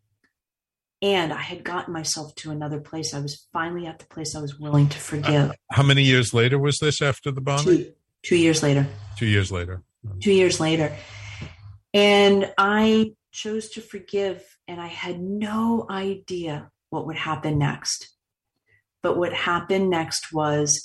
And I had gotten myself to another place. I was finally at the place I was willing to forgive. Uh, how many years later was this after the bombing? Two, two years later. Two years later. Two years later. And I chose to forgive, and I had no idea what would happen next. But what happened next was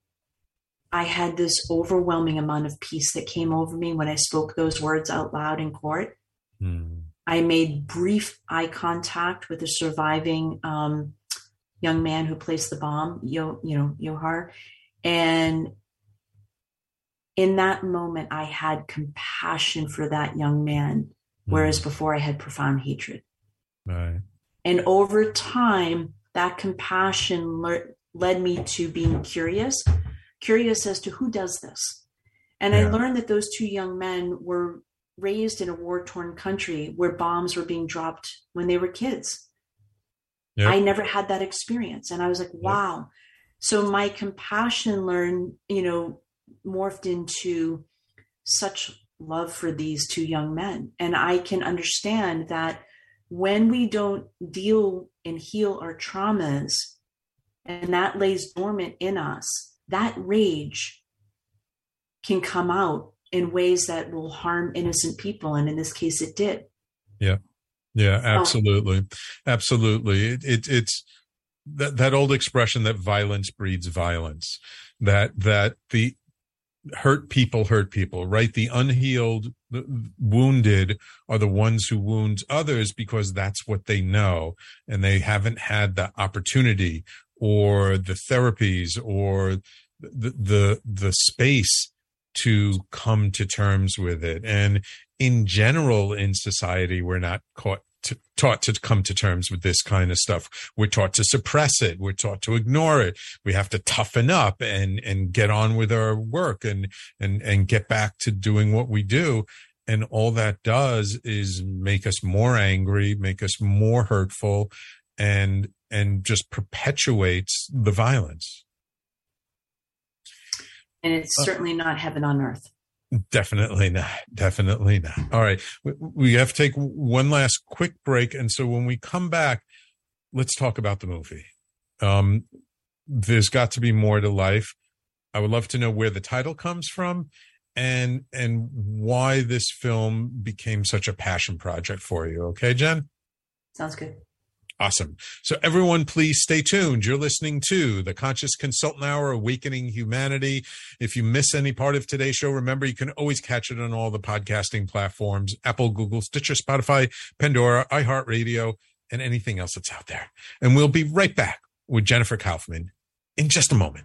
I had this overwhelming amount of peace that came over me when I spoke those words out loud in court. Hmm. I made brief eye contact with a surviving um, young man who placed the bomb, Yo, you know, Yohar. And in that moment, I had compassion for that young man, whereas mm. before I had profound hatred. Right. And over time, that compassion le- led me to being curious, curious as to who does this. And yeah. I learned that those two young men were raised in a war-torn country where bombs were being dropped when they were kids. Yep. I never had that experience. And I was like, wow. Yep. So my compassion learned, you know, morphed into such love for these two young men. And I can understand that when we don't deal and heal our traumas, and that lays dormant in us, that rage can come out in ways that will harm innocent people. And in this case, it did. Yeah. Yeah, absolutely. Oh. Absolutely. It, it, it's that, that old expression that violence breeds violence, that, that the hurt people hurt people, right? The unhealed, the wounded are the ones who wound others because that's what they know. And they haven't had the opportunity or the therapies or the, the, the space to come to terms with it. And in general, in society, we're not caught to, taught to come to terms with this kind of stuff. We're taught to suppress it. We're taught to ignore it. We have to toughen up and, and get on with our work and, and, and get back to doing what we do. And all that does is make us more angry, make us more hurtful, and, and just perpetuates the violence. And it's uh, certainly not heaven on earth. Definitely not. Definitely not. All right. We, we have to take one last quick break. And so when we come back, let's talk about the movie. Um, there's got to be more to life. I would love to know where the title comes from and, and why this film became such a passion project for you. Okay, Jen? Sounds good. Awesome. So everyone, please stay tuned. You're listening to the Conscious Consultant Hour, Awakening Humanity. If you miss any part of today's show, remember you can always catch it on all the podcasting platforms, Apple, Google, Stitcher, Spotify, Pandora, iHeartRadio, and anything else that's out there. And we'll be right back with Jennifer Kaufman in just a moment.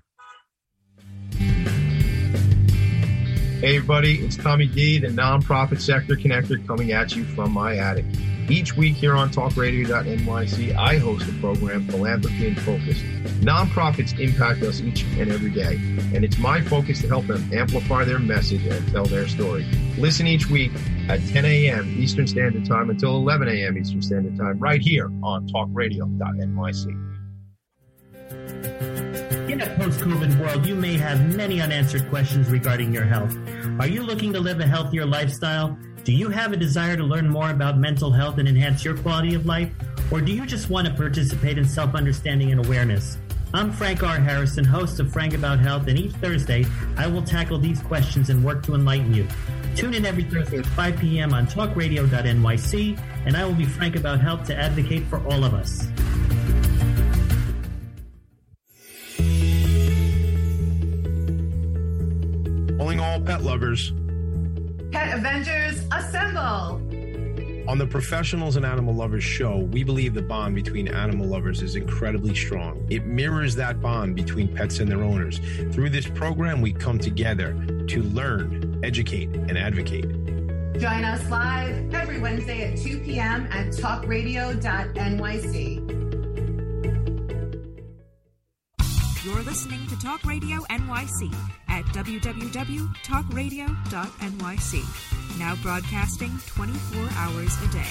Hey everybody, it's Tommy D, the Nonprofit Sector Connector, coming at you from my attic. Each week here on talk radio dot N Y C, I host the program Philanthropy in Focus. Nonprofits impact us each and every day, and it's my focus to help them amplify their message and tell their story. Listen each week at ten a.m. Eastern Standard Time until eleven a.m. Eastern Standard Time, right here on talk radio dot N Y C. In a post-COVID world, you may have many unanswered questions regarding your health. Are you looking to live a healthier lifestyle? Do you have a desire to learn more about mental health and enhance your quality of life? Or do you just want to participate in self-understanding and awareness? I'm Frank R. Harrison, host of Frank About Health, and each Thursday, I will tackle these questions and work to enlighten you. Tune in every Thursday at five p.m. on talk radio dot N Y C, and I will be Frank About Health to advocate for all of us. Calling all pet lovers. Pet Avengers, assemble! On the Professionals and Animal Lovers show, we believe the bond between animal lovers is incredibly strong. It mirrors that bond between pets and their owners. Through this program, we come together to learn, educate, and advocate. Join us live every Wednesday at two p.m. at talk radio dot N Y C. You're listening to Talk Radio N Y C at w w w dot talk radio dot N Y C. Now broadcasting twenty-four hours a day.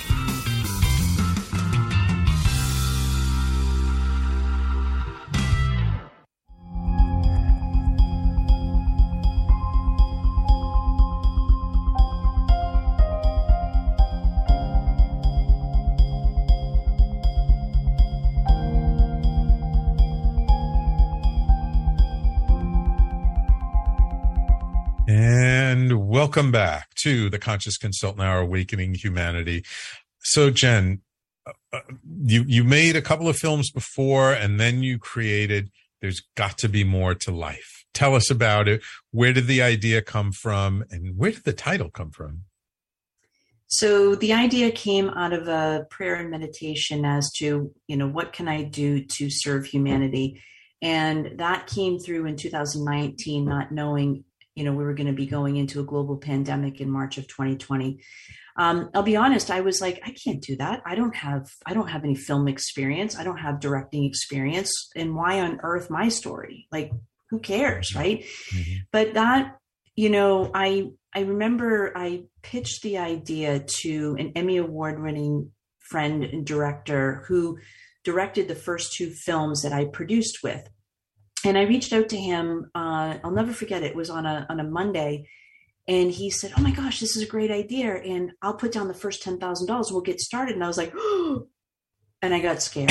And welcome back to the Conscious Consultant Hour, Awakening Humanity. So, Jen, uh, you you made a couple of films before, and then you created There's Got to Be More to Life. Tell us about it. Where did the idea come from, and where did the title come from? So the idea came out of a prayer and meditation as to, you know, what can I do to serve humanity? And that came through in two thousand nineteen, not knowing, you know, we were going to be going into a global pandemic in March of twenty twenty. Um, I'll be honest, I was like, I can't do that. I don't have, I don't have any film experience. I don't have directing experience. And why on earth my story? Like, who cares, right? Mm-hmm. But that, you know, I, I remember I pitched the idea to an Emmy Award winning friend and director who directed the first two films that I produced with. And I reached out to him. Uh, I'll never forget it. It was on a, on a Monday. And he said, oh my gosh, this is a great idea. And I'll put down the first ten thousand dollars. We'll get started. And I was like, oh, and I got scared.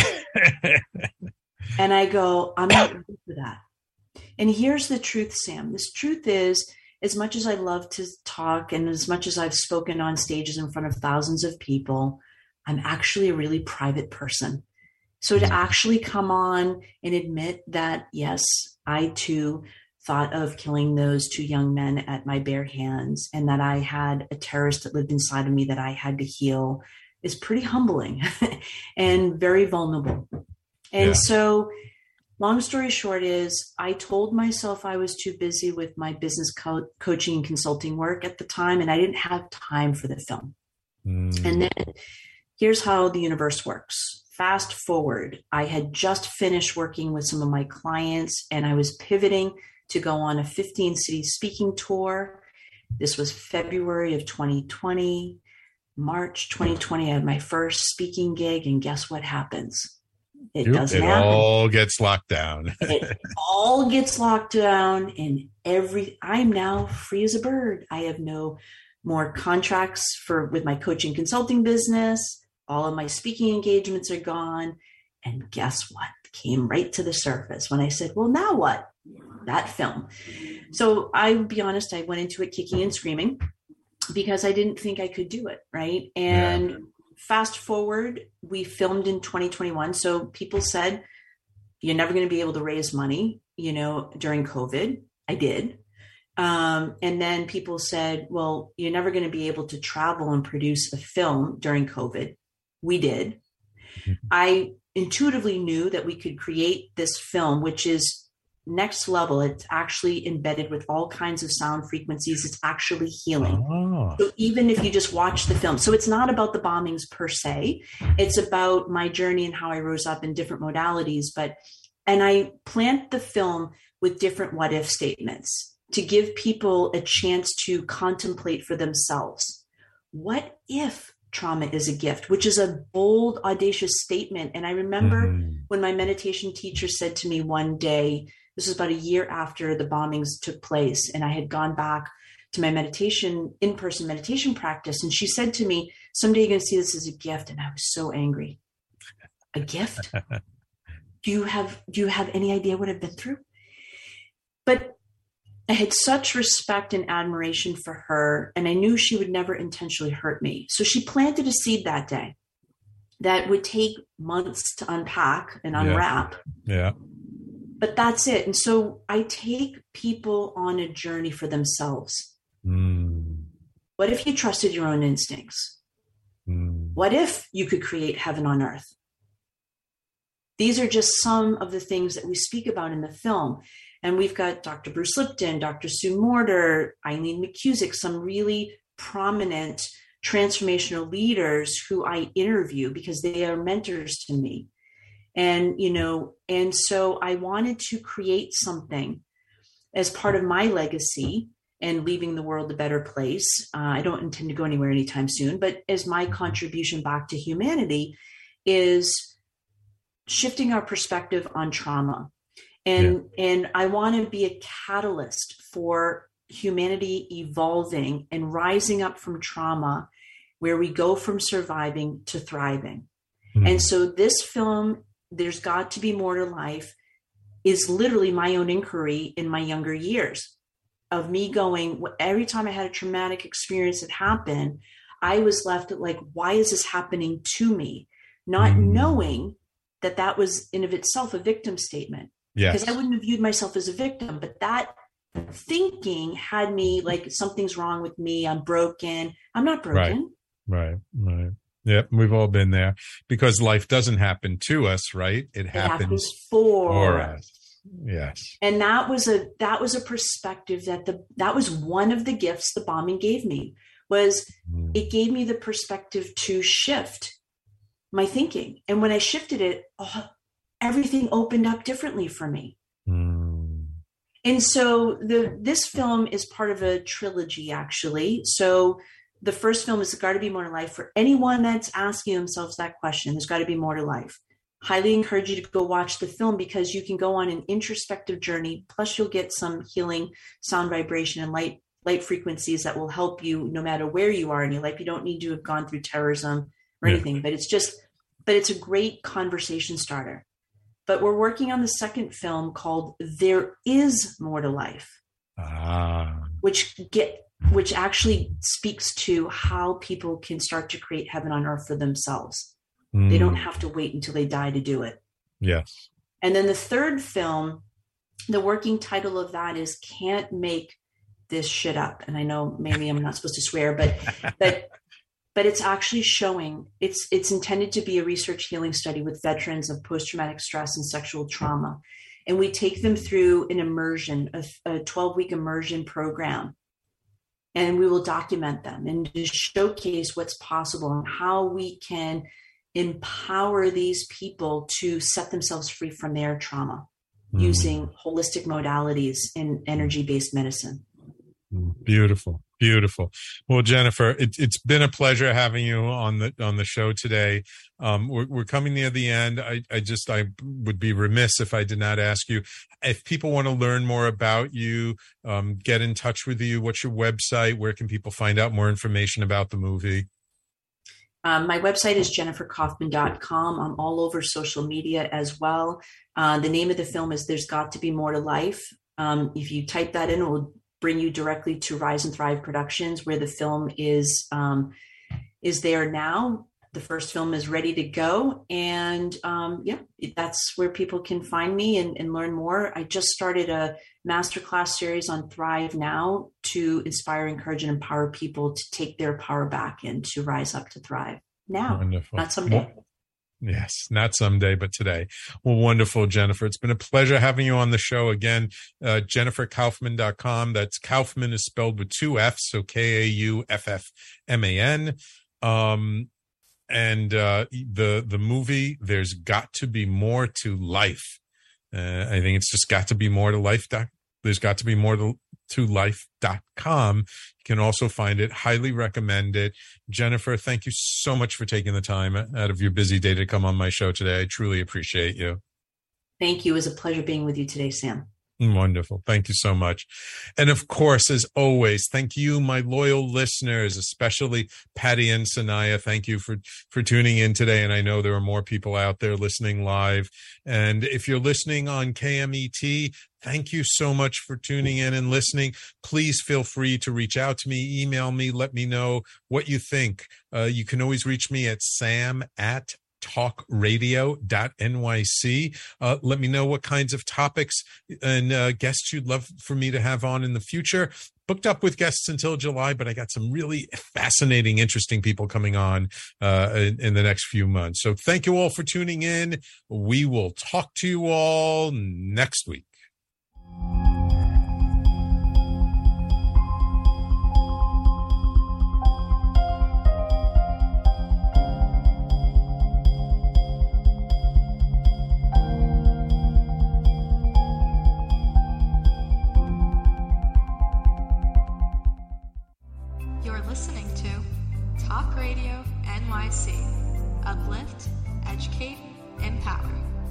And I go, I'm not ready for that. And here's the truth, Sam. This truth is, as much as I love to talk and as much as I've spoken on stages in front of thousands of people, I'm actually a really private person. So to actually come on and admit that, yes, I too thought of killing those two young men at my bare hands, and that I had a terrorist that lived inside of me that I had to heal, is pretty humbling and very vulnerable. And yeah. So long story short is I told myself I was too busy with my business co- coaching and consulting work at the time, and I didn't have time for the film. Mm. And then here's how the universe works. Fast forward, I had just finished working with some of my clients, and I was pivoting to go on a fifteen city speaking tour. This was February of twenty twenty. March twenty twenty, I had my first speaking gig, and guess what happens? It doesn't it happen. It all gets locked down. It all gets locked down, and every I'm now free as a bird. I have no more contracts for with my coaching consulting business. All of my speaking engagements are gone. And guess what? Came right to the surface when I said, well, now what? That film. So I'll be honest, I went into it kicking and screaming because I didn't think I could do it. Right. And yeah. Fast forward, we filmed in twenty twenty-one. So people said, you're never going to be able to raise money, you know, during COVID. I did. Um, and then people said, well, you're never going to be able to travel and produce a film during COVID. We did. Mm-hmm. I intuitively knew that we could create this film, which is next level. It's actually embedded with all kinds of sound frequencies. It's actually healing. Oh. So even if you just watch the film, so it's not about the bombings per se, it's about my journey and how I rose up in different modalities. But, and I plant the film with different what if statements to give people a chance to contemplate for themselves. What if trauma is a gift, which is a bold, audacious statement. And I remember mm-hmm. when my meditation teacher said to me one day, this was about a year after the bombings took place, and I had gone back to my meditation, in-person meditation practice. And she said to me, someday you're going to see this as a gift. And I was so angry. A gift? do you have, do you have any idea what I've been through? But I had such respect and admiration for her, and I knew she would never intentionally hurt me. So she planted a seed that day that would take months to unpack and unwrap. Yeah. yeah. But that's it. And so I take people on a journey for themselves. Mm. What if you trusted your own instincts? Mm. What if you could create heaven on earth? These are just some of the things that we speak about in the film. And we've got Doctor Bruce Lipton, Doctor Sue Morter, Eileen McCusick, some really prominent transformational leaders who I interview because they are mentors to me. And, you know, and so I wanted to create something as part of my legacy and leaving the world a better place. Uh, I don't intend to go anywhere anytime soon, but as my contribution back to humanity is shifting our perspective on trauma. And, yeah. and I want to be a catalyst for humanity evolving and rising up from trauma, where we go from surviving to thriving. Mm-hmm. And so this film, There's Got to Be More to Life, is literally my own inquiry in my younger years of me going, every time I had a traumatic experience that happened, I was left at like, why is this happening to me? Not mm. knowing that that was in of itself a victim statement. Yes. Because I wouldn't have viewed myself as a victim, but that thinking had me like, something's wrong with me. I'm broken. I'm not broken. Right, right, right. Yep, we've all been there, because life doesn't happen to us, right? It, it happens, happens for, for us. Yes. And that was a that was a perspective that the that was one of the gifts the bombing gave me, was it gave me the perspective to shift my thinking. And when I shifted it, oh, everything opened up differently for me. Mm. And so the this film is part of a trilogy, actually. So the first film is There's Got to Be More to Life. For anyone that's asking themselves that question, there's got to be more to life. Highly encourage you to go watch the film, because you can go on an introspective journey. Plus you'll get some healing sound vibration and light light frequencies that will help you no matter where you are in your life. You don't need to have gone through terrorism or Yeah. anything, but it's just, but it's a great conversation starter. But we're working on the second film called There Is More to Life, Ah. which get, which actually speaks to how people can start to create heaven on earth for themselves. Mm. They don't have to wait until they die to do it. Yes. And then the third film, the working title of that is Can't Make This Shit Up. And I know maybe I'm not supposed to swear, but but but it's actually showing, it's it's intended to be a research healing study with veterans of post-traumatic stress and sexual trauma. And we take them through an immersion, a twelve-week immersion program. And we will document them and just showcase what's possible and how we can empower these people to set themselves free from their trauma mm. using holistic modalities in energy-based medicine. Beautiful. Beautiful. Well, Jennifer, it, it's been a pleasure having you on the on the show today. Um, we're, we're coming near the end. I, I just I would be remiss if I did not ask you, if people want to learn more about you, um, get in touch with you. What's your website? Where can people find out more information about the movie? Um, my website is jennifer kaufman dot com. I'm all over social media as well. Uh, the name of the film is There's Got to Be More to Life. Um, if you type that in, it will bring you directly to Rise and Thrive Productions, where the film is um, is there now. The first film is ready to go. And um, yeah, that's where people can find me and, and learn more. I just started a masterclass series on Thrive Now to inspire, encourage, and empower people to take their power back and to rise up to thrive now, Wonderful. not someday. Well, yes, not someday, but today. Well, wonderful, Jennifer. It's been a pleasure having you on the show again. Uh, jennifer kaufman dot com. That's Kaufman is spelled with two F's, so K A U F F M A N. Um, and uh, the the movie, There's Got to Be More to Life. Uh, I think it's just got to be more to life. Doc. There's got to be more to, to life dot com. You can also find it. Highly recommend it. Jennifer, thank you so much for taking the time out of your busy day to come on my show today. I truly appreciate you. Thank you. It was a pleasure being with you today, Sam. Wonderful. Thank you so much. And of course, as always, thank you, my loyal listeners, especially Patty and Sanaya. Thank you for, for tuning in today. And I know there are more people out there listening live. And if you're listening on K M E T, thank you so much for tuning in and listening. Please feel free to reach out to me, email me, let me know what you think. Uh, you can always reach me at sam at talk radio dot N Y C. Uh, let me know what kinds of topics and uh, guests you'd love for me to have on in the future. Booked up with guests until July, but I got some really fascinating, interesting people coming on uh, in, in the next few months. So thank you all for tuning in. We will talk to you all next week. Uplift, educate, empower.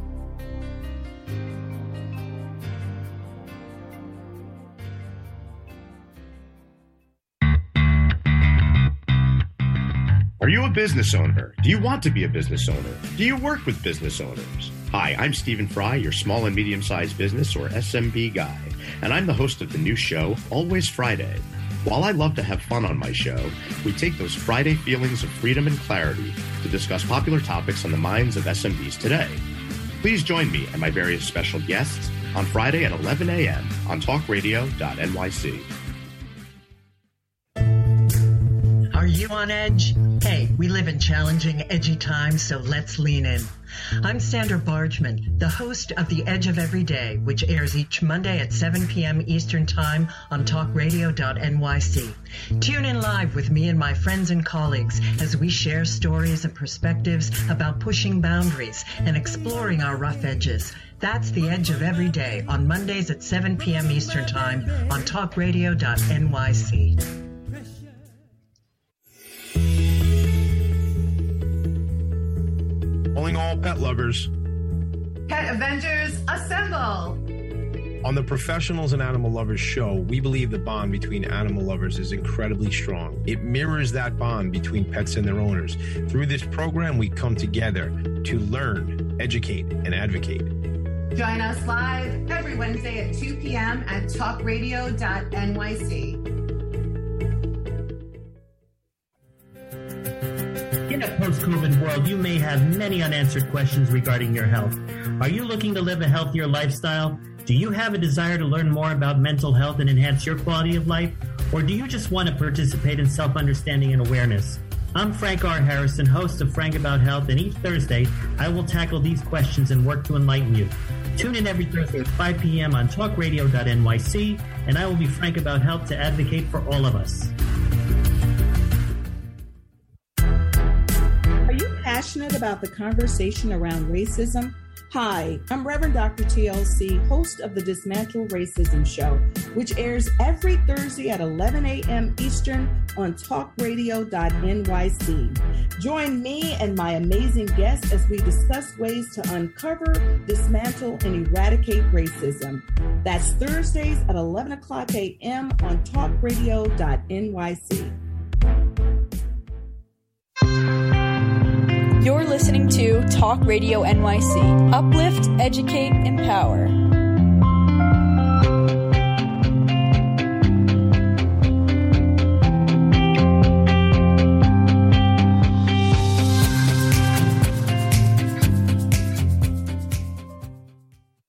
Are you a business owner? Do you want to be a business owner? Do you work with business owners? Hi, I'm Stephen Fry, your small and medium-sized business or S M B guy, and I'm the host of the new show, Always Friday. While I love to have fun on my show, we take those Friday feelings of freedom and clarity to discuss popular topics on the minds of S M Bs today. Please join me and my various special guests on Friday at eleven a.m. on talk radio dot N Y C. Are Are you on edge? Hey, we live in challenging, edgy times, so let's lean in. I'm Sandra Bargman, the host of The Edge of Every Day, which airs each Monday at seven p.m. Eastern Time on talk radio dot N Y C. Tune in live with me and my friends and colleagues as we share stories and perspectives about pushing boundaries and exploring our rough edges. That's The Edge of Every Day on Mondays at seven p.m. Eastern Time on talk radio dot N Y C. Calling all pet lovers. Pet Avengers, assemble! On the Professionals and Animal Lovers show, we believe the bond between animal lovers is incredibly strong. It mirrors that bond between pets and their owners. Through this program, we come together to learn, educate, and advocate. Join us live every Wednesday at two p.m. at talk radio dot N Y C. In a post-COVID world, you may have many unanswered questions regarding your health. Are you looking to live a healthier lifestyle? Do you have a desire to learn more about mental health and enhance your quality of life? Or do you just want to participate in self-understanding and awareness? I'm Frank R. Harrison, host of Frank About Health, and each Thursday, I will tackle these questions and work to enlighten you. Tune in every Thursday at five p.m. on talk radio dot N Y C, and I will be Frank About Health to advocate for all of us. Passionate about the conversation around racism? Hi, I'm Reverend Doctor T L C, host of the Dismantle Racism Show, which airs every Thursday at eleven a.m. Eastern on talk radio dot N Y C. Join me and my amazing guests as we discuss ways to uncover, dismantle, and eradicate racism. That's Thursdays at eleven o'clock a.m. on talk radio dot N Y C. You're listening to Talk Radio N Y C. Uplift, educate, empower.